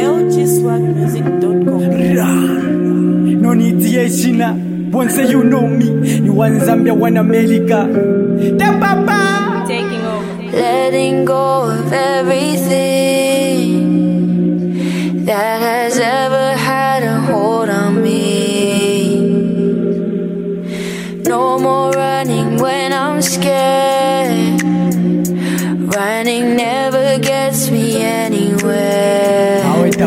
lgswagmusic.com. No need China. Once you know me, you want Zambia, one America. The papa Taking over. Letting go of everything that has ever had a hold on me. No more running when I'm scared. Running never gets me anywhere.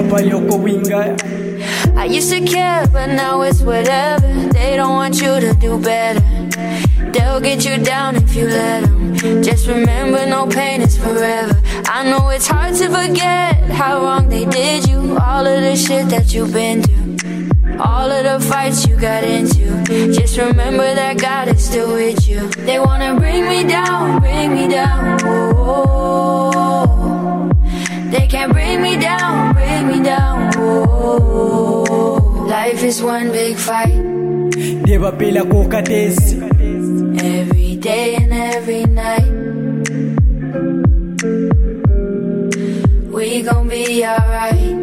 I used to care, but now it's whatever. They don't want you to do better. They'll get you down if you let them. Just remember, no pain is forever. I know it's hard to forget how wrong they did you. All of the shit that you've been through, all of the fights you got into. Just remember that God is still with you. They wanna bring me down, whoa. They can't bring me down, whoa. Life is one big fight. Every day and every night. We gon' be alright.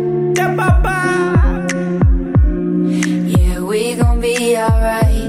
Yeah, we gon' be alright.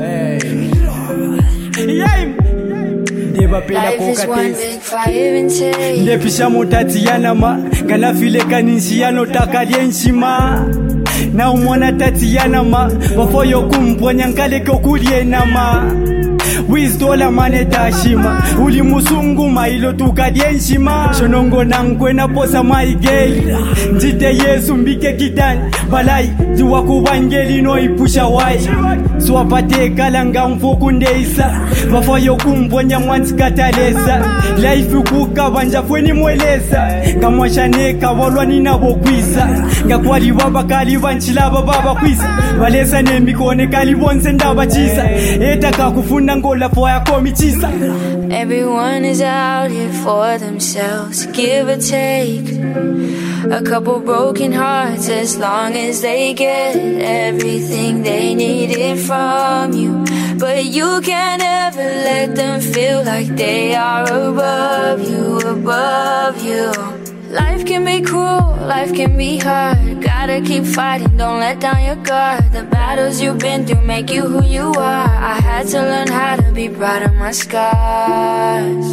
Life is one big fire and take. Ndepisha mutatiana ma kana file kanisiano takalienshima na umwana tatiana ma wafoyo kumponya nkale kokuliena ma Wisdola manetashima uli musungu mailo tukadienshima shonongo nangwena posa maigei njite Yesu mbike kitani balai jiwa kubangeli no ipusha wai swapate kalanga mfuku ndeisa wafoyo kumponya mwanzikatalesa life kukabanja fweni mwelesa ngamwashaneka walwa ninabokwisa ngakwali baba kali banchilaba baba kwisa balesa nembikone kali bonse ndabachisa etaka kufunda ngola foya komichisa. Everyone is out here for themselves, give or take. A couple broken hearts, as long as they get everything they needed from you. But you can't ever let them feel like they are above you, above you. Life can be cruel, life can be hard. Gotta keep fighting, don't let down your guard. The battles you've been through make you who you are. I had to learn how to be proud of my scars.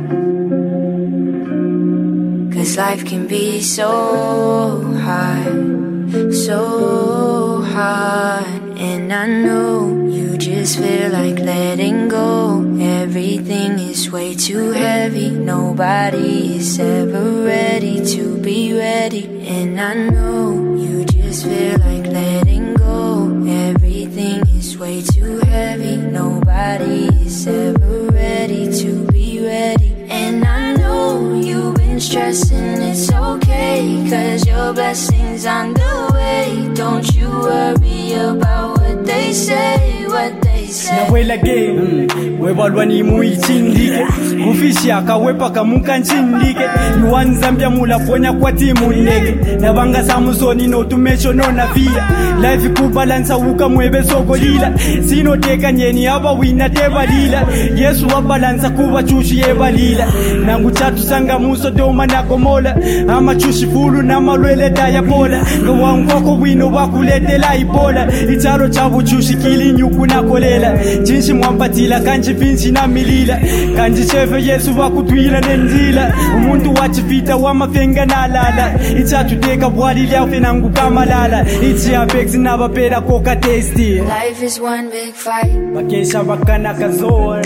Cause life can be so hard, so hard. And I know you just feel like letting go. Everything is way too heavy. Nobody is ever ready to be ready. And I know you just feel like letting go. Everything is way too heavy. Nobody is ever ready to be ready. And I know you've been stressing, it's okay, cause your blessings on the way. Don't you worry about what they say, what they say. Na wela game, webalwa ni muichindike Kufisha kawepa kamuka nchindike Yuan Zambia mula ponya kwa timu nege Na banga Samsoni no tumesho no na via Life kubalansa uka mwebe soko lila Sino teka nyeni haba wina teba lila Yesu wabalansa kuba chushi eba lila Nangu chatu sanga muso doma na komola Ama chushi fulu na malwele daya pola Ngawa ngoko wino wakulete la ipola Italo chabu chushi kili nyuku na kolela Jinshi mwampatila kanji finsi na milila Kanji chefe Yesu wakutwila nenzila Umuntu wachifita wamafenga na lala Itatu teka bwali liafe nangu kamalala Ichi apeksi na bapela koka tasty. Life is one big fight. Bakesha bakana kazona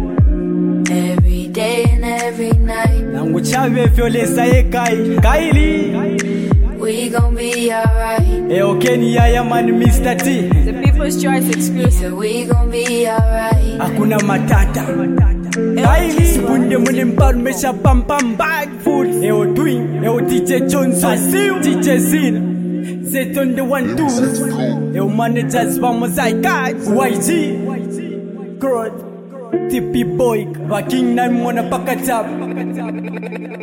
Every day and every night. Nangu chave fiolesa ekai Kaili We gon' be alright. Eokeni ya man Mr. T. The People's Choice exclusive. Yeah, we gon' be alright. Hakuna matata Kaili Sipunde mwene mbaru mesha pam pam bag food Eo twin, eo DJ Johnson DJ Zina Zet on the 1-2 Eo managers vamos ai guys YG Crowd TP Boy Baking na mwana paka tap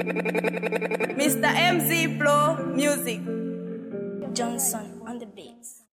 Mr. MZ Flow Music. Johnson on the beats.